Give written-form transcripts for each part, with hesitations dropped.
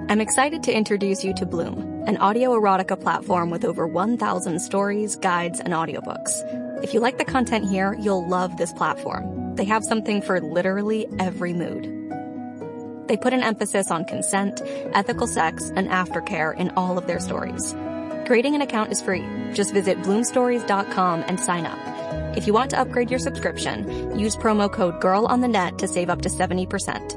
I'm excited to introduce you to Bloom, an audio erotica platform with over 1,000 stories, guides, and audiobooks. If you like the content here, you'll love this platform. They have something for literally every mood. They put an emphasis on consent, ethical sex, and aftercare in all of their stories. Creating an account is free. Just visit bloomstories.com and sign up. If you want to upgrade your subscription, use promo code GIRLONTHENET to save up to 70%.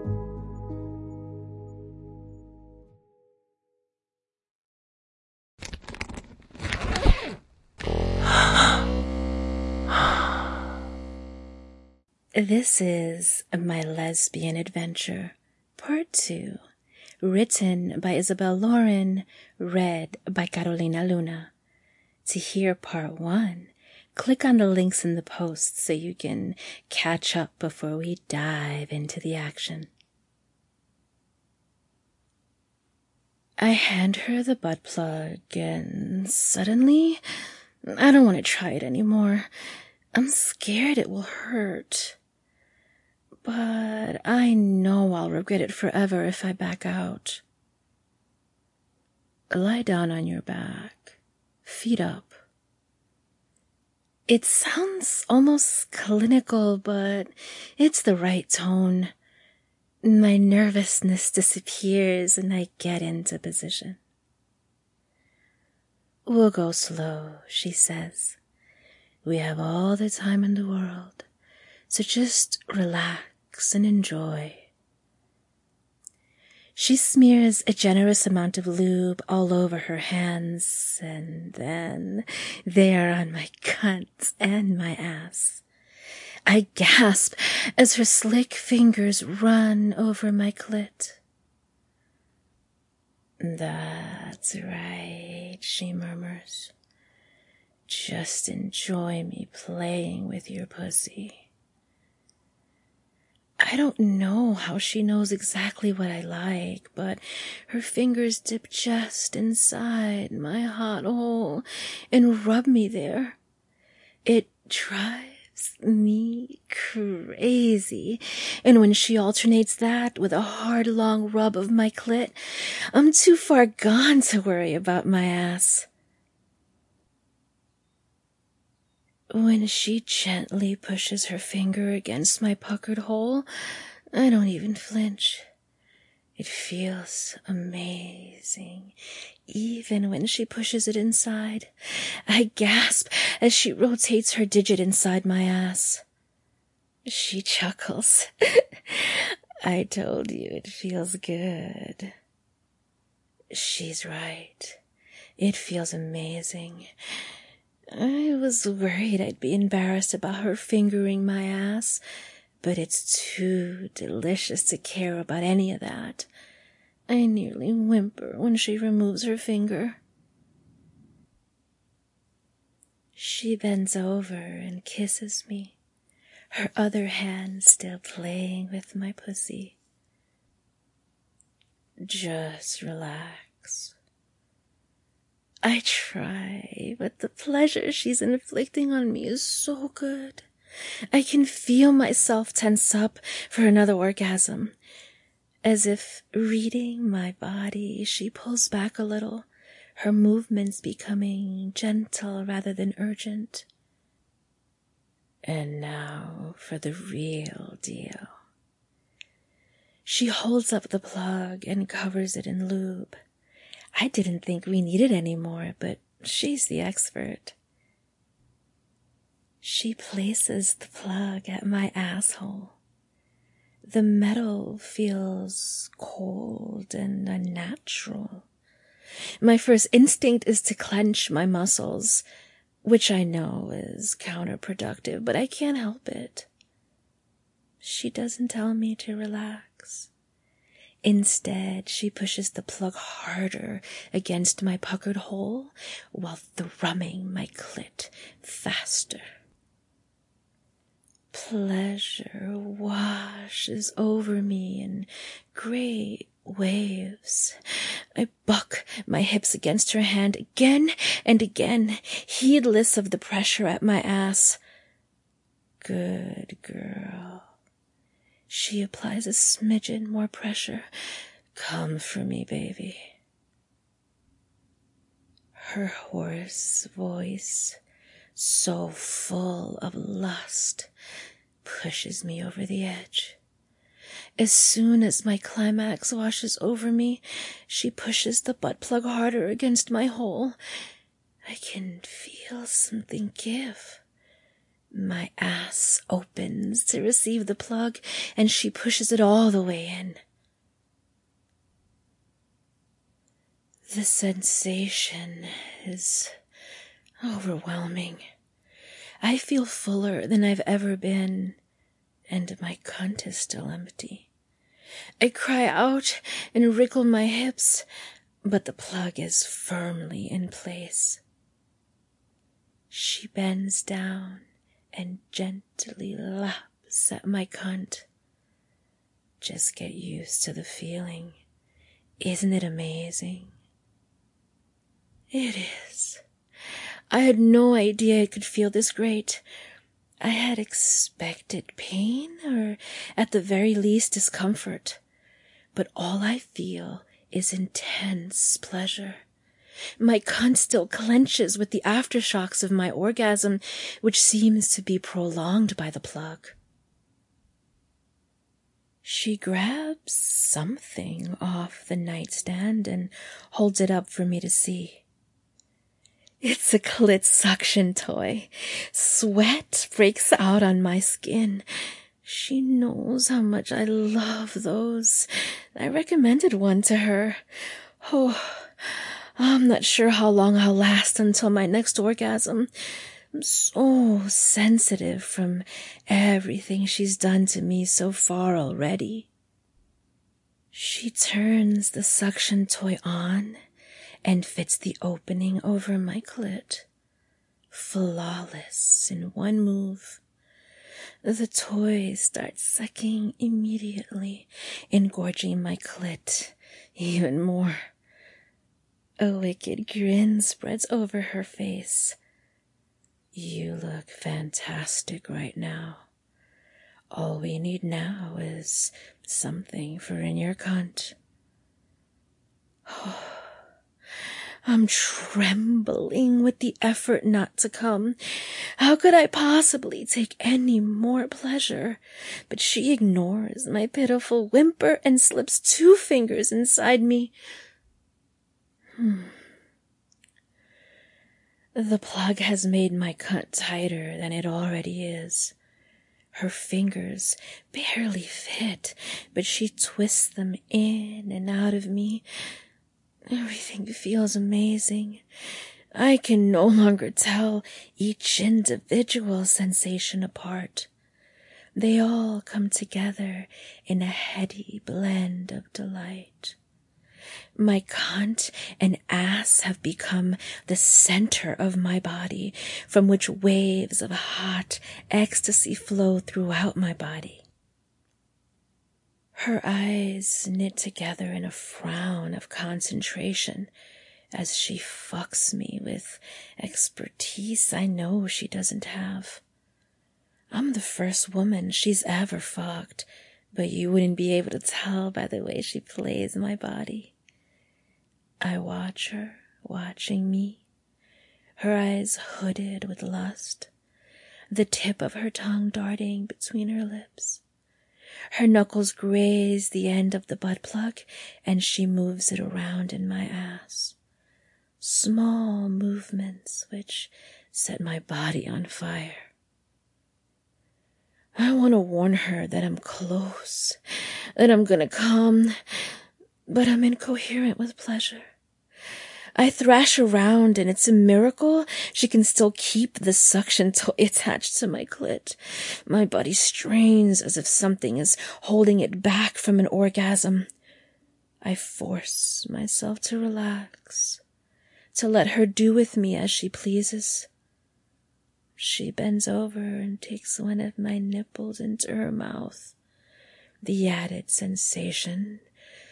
This is My Lesbian Adventure, Part 2, written by Isabel Lauren, read by Carolina Luna. To hear Part 1, click on the links in the post so you can catch up before we dive into the action. I hand her the butt plug and suddenly, I don't want to try it anymore. I'm scared it will hurt. But I know I'll regret it forever if I back out. Lie down on your back, feet up. It sounds almost clinical, but it's the right tone. My nervousness disappears and I get into position. We'll go slow, she says. We have all the time in the world, so just relax and enjoy. She smears a generous amount of lube all over her hands, and then they are on my cunt and my ass. I gasp as her slick fingers run over my clit. That's right, she murmurs. Just enjoy me playing with your pussy. I don't know how she knows exactly what I like, but her fingers dip just inside my hot hole and rub me there. It drives me crazy, and when she alternates that with a hard, long rub of my clit, I'm too far gone to worry about my ass. When she gently pushes her finger against my puckered hole, I don't even flinch. It feels amazing, even when she pushes it inside. I gasp as she rotates her digit inside my ass. She chuckles. I told you it feels good. She's right. It feels amazing. I was worried I'd be embarrassed about her fingering my ass, but it's too delicious to care about any of that. I nearly whimper when she removes her finger. She bends over and kisses me, her other hand still playing with my pussy. Just relax. I try, but the pleasure she's inflicting on me is so good. I can feel myself tense up for another orgasm. As if reading my body, she pulls back a little, her movements becoming gentle rather than urgent. And now for the real deal. She holds up the plug and covers it in lube. I didn't think we needed any more, but she's the expert. She places the plug at my asshole. The metal feels cold and unnatural. My first instinct is to clench my muscles, which I know is counterproductive, but I can't help it. She doesn't tell me to relax. Instead, she pushes the plug harder against my puckered hole while thrumming my clit faster. Pleasure washes over me in great waves. I buck my hips against her hand again and again, heedless of the pressure at my ass. Good girl. She applies a smidgen more pressure. Come for me, baby. Her hoarse voice, so full of lust, pushes me over the edge. As soon as my climax washes over me, she pushes the butt plug harder against my hole. I can feel something give. My ass opens to receive the plug, and she pushes it all the way in. The sensation is overwhelming. I feel fuller than I've ever been, and my cunt is still empty. I cry out and wriggle my hips, but the plug is firmly in place. She bends down and gently laps at my cunt. Just get used to the feeling. Isn't it amazing? It is. I had no idea it could feel this great. I had expected pain, or at the very least discomfort. But all I feel is intense pleasure. My cunt still clenches with the aftershocks of my orgasm, which seems to be prolonged by the plug. She grabs something off the nightstand and holds it up for me to see. It's a clit suction toy. Sweat breaks out on my skin. She knows how much I love those. I recommended one to her. Oh, I'm not sure how long I'll last until my next orgasm. I'm so sensitive from everything she's done to me so far already. She turns the suction toy on and fits the opening over my clit. Flawless in one move. The toy starts sucking immediately, engorging my clit even more. A wicked grin spreads over her face. You look fantastic right now. All we need now is something for in your cunt. Oh, I'm trembling with the effort not to come. How could I possibly take any more pleasure? But she ignores my pitiful whimper and slips 2 fingers inside me. The plug has made my cunt tighter than it already is. Her fingers barely fit, but she twists them in and out of me. Everything feels amazing. I can no longer tell each individual sensation apart. They all come together in a heady blend of delight. My cunt and ass have become the center of my body, from which waves of hot ecstasy flow throughout my body. Her eyes knit together in a frown of concentration as she fucks me with expertise I know she doesn't have. I'm the first woman she's ever fucked, but you wouldn't be able to tell by the way she plays my body. I watch her, watching me, her eyes hooded with lust, the tip of her tongue darting between her lips. Her knuckles graze the end of the butt plug, and she moves it around in my ass. Small movements which set my body on fire. I want to warn her that I'm close, that I'm gonna come, but I'm incoherent with pleasure. I thrash around, and it's a miracle she can still keep the suction toy attached to my clit. My body strains as if something is holding it back from an orgasm. I force myself to relax, to let her do with me as she pleases. She bends over and takes one of my nipples into her mouth. The added sensation,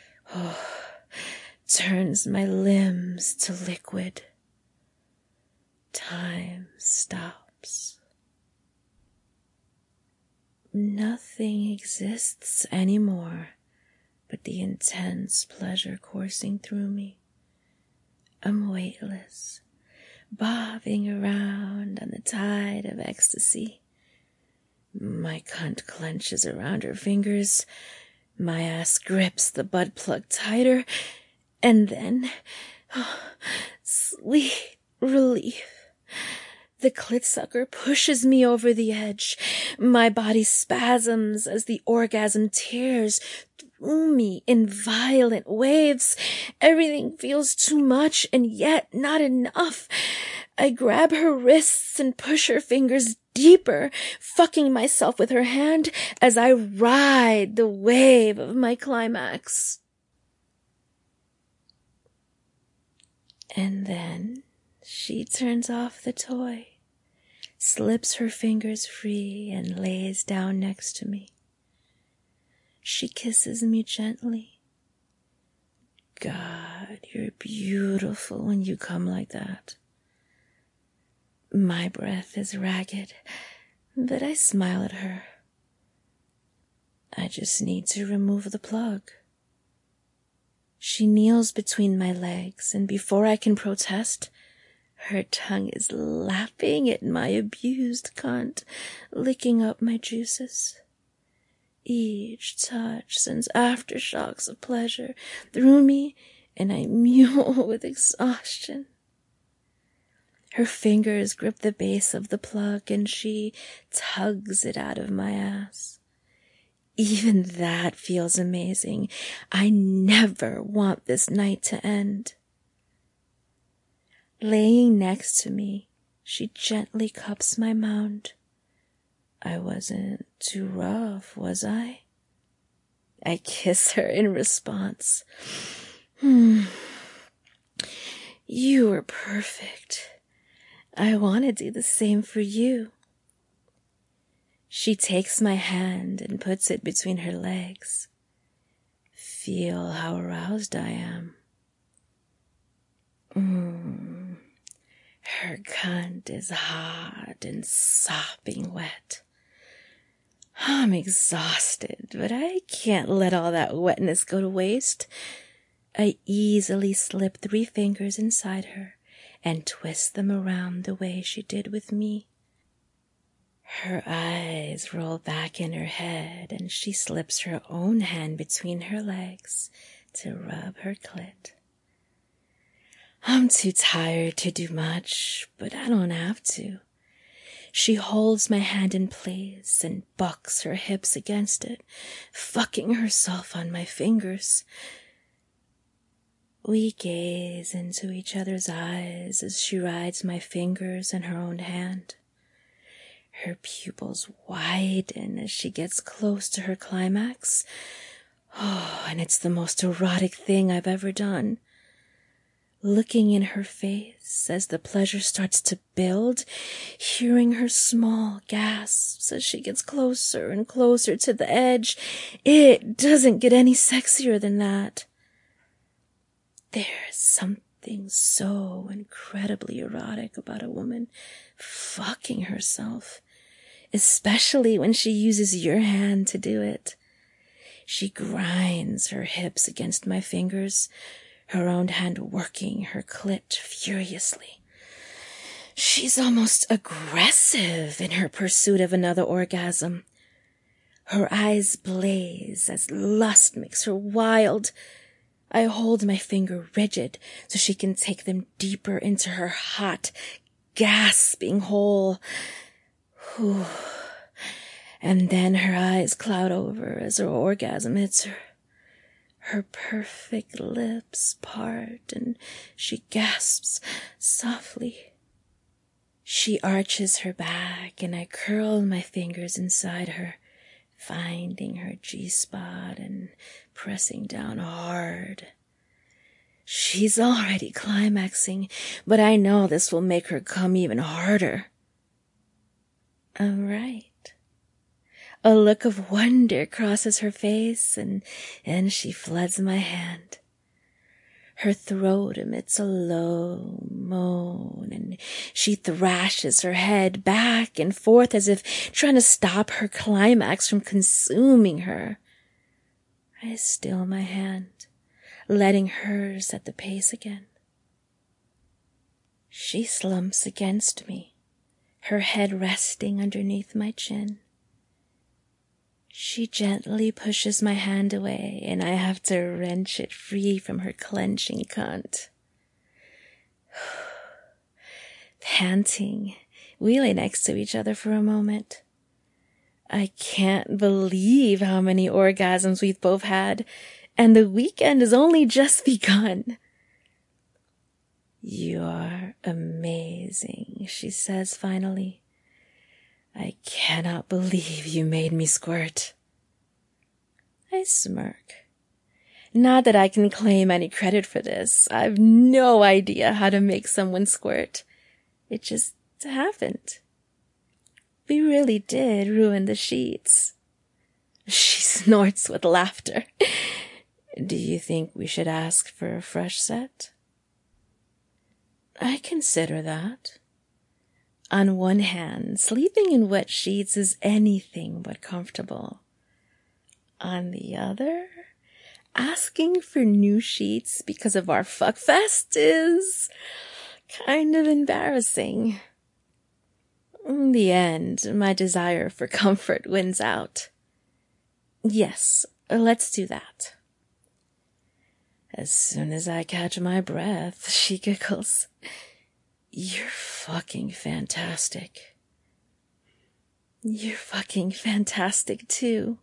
turns my limbs to liquid. Time stops. Nothing exists anymore but the intense pleasure coursing through me. I'm weightless, bobbing around on the tide of ecstasy. My cunt clenches around her fingers. My ass grips the butt plug tighter. And then, sweet relief. The clit sucker pushes me over the edge. My body spasms as the orgasm tears through me in violent waves. Everything feels too much and yet not enough. I grab her wrists and push her fingers deeper, fucking myself with her hand as I ride the wave of my climax. And then she turns off the toy, slips her fingers free, and lays down next to me. She kisses me gently. God, you're beautiful when you come like that. My breath is ragged, but I smile at her. I just need to remove the plug. She kneels between my legs, and before I can protest, her tongue is lapping at my abused cunt, licking up my juices. Each touch sends aftershocks of pleasure through me, and I mew with exhaustion. Her fingers grip the base of the plug, and she tugs it out of my ass. Even that feels amazing. I never want this night to end. Laying next to me, she gently cups my mound. I wasn't too rough, was I? I kiss her in response. You were perfect. I want to do the same for you. She takes my hand and puts it between her legs. Feel how aroused I am. Her cunt is hot and sopping wet. I'm exhausted, but I can't let all that wetness go to waste. I easily slip 3 fingers inside her and twist them around the way she did with me. Her eyes roll back in her head, and she slips her own hand between her legs to rub her clit. I'm too tired to do much, but I don't have to. She holds my hand in place and bucks her hips against it, fucking herself on my fingers. We gaze into each other's eyes as she rides my fingers in her own hand. Her pupils widen as she gets close to her climax. And it's the most erotic thing I've ever done. Looking in her face as the pleasure starts to build, hearing her small gasps as she gets closer and closer to the edge, it doesn't get any sexier than that. There's something so incredibly erotic about a woman fucking herself, especially when she uses your hand to do it. She grinds her hips against my fingers, her own hand working her clit furiously. She's almost aggressive in her pursuit of another orgasm. Her eyes blaze as lust makes her wild. I hold my finger rigid so she can take them deeper into her hot, gasping hole. And then her eyes cloud over as her orgasm hits her. Her perfect lips part and she gasps softly. She arches her back and I curl my fingers inside her, finding her G-spot and pressing down hard. She's already climaxing, but I know this will make her come even harder. I'm right. A look of wonder crosses her face, and she floods my hand. Her throat emits a low moan, and she thrashes her head back and forth as if trying to stop her climax from consuming her. I still my hand, letting her set the pace again. She slumps against me, her head resting underneath my chin. She gently pushes my hand away, and I have to wrench it free from her clenching cunt. Panting, we lay next to each other for a moment. I can't believe how many orgasms we've both had, and the weekend has only just begun. "You're amazing," she says finally. "I cannot believe you made me squirt." I smirk. Not that I can claim any credit for this. I've no idea how to make someone squirt. It just happened. We really did ruin the sheets. She snorts with laughter. "Do you think we should ask for a fresh set?" I consider that. On one hand, sleeping in wet sheets is anything but comfortable. On the other, asking for new sheets because of our fuckfest is kind of embarrassing. In the end, my desire for comfort wins out. "Yes, let's do that." As soon as I catch my breath, she giggles. "You're fucking fantastic." "You're fucking fantastic too."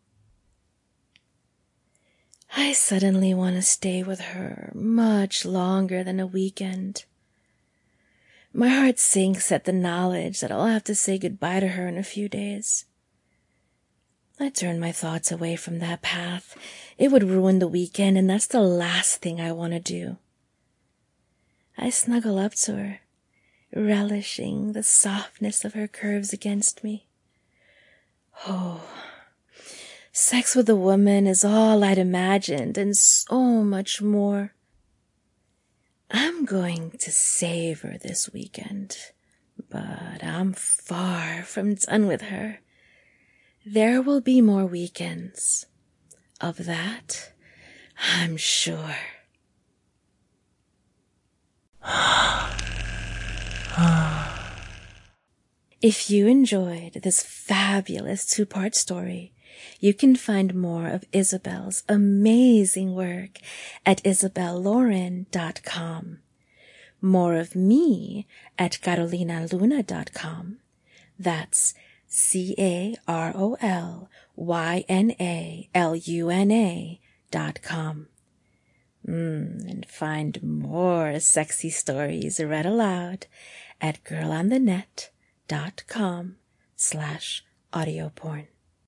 I suddenly want to stay with her much longer than a weekend. My heart sinks at the knowledge that I'll have to say goodbye to her in a few days. I turn my thoughts away from that path. It would ruin the weekend, and that's the last thing I want to do. I snuggle up to her, relishing the softness of her curves against me. Oh, sex with a woman is all I'd imagined and so much more. I'm going to savor this weekend, but I'm far from done with her. There will be more weekends. Of that, I'm sure. If you enjoyed this fabulous 2-part story, you can find more of Isabel's amazing work at isabellauren.com. More of me at carolinaluna.com. That's CarolYnaluna.com. And find more sexy stories read aloud at girlonthenet.com/audioporn.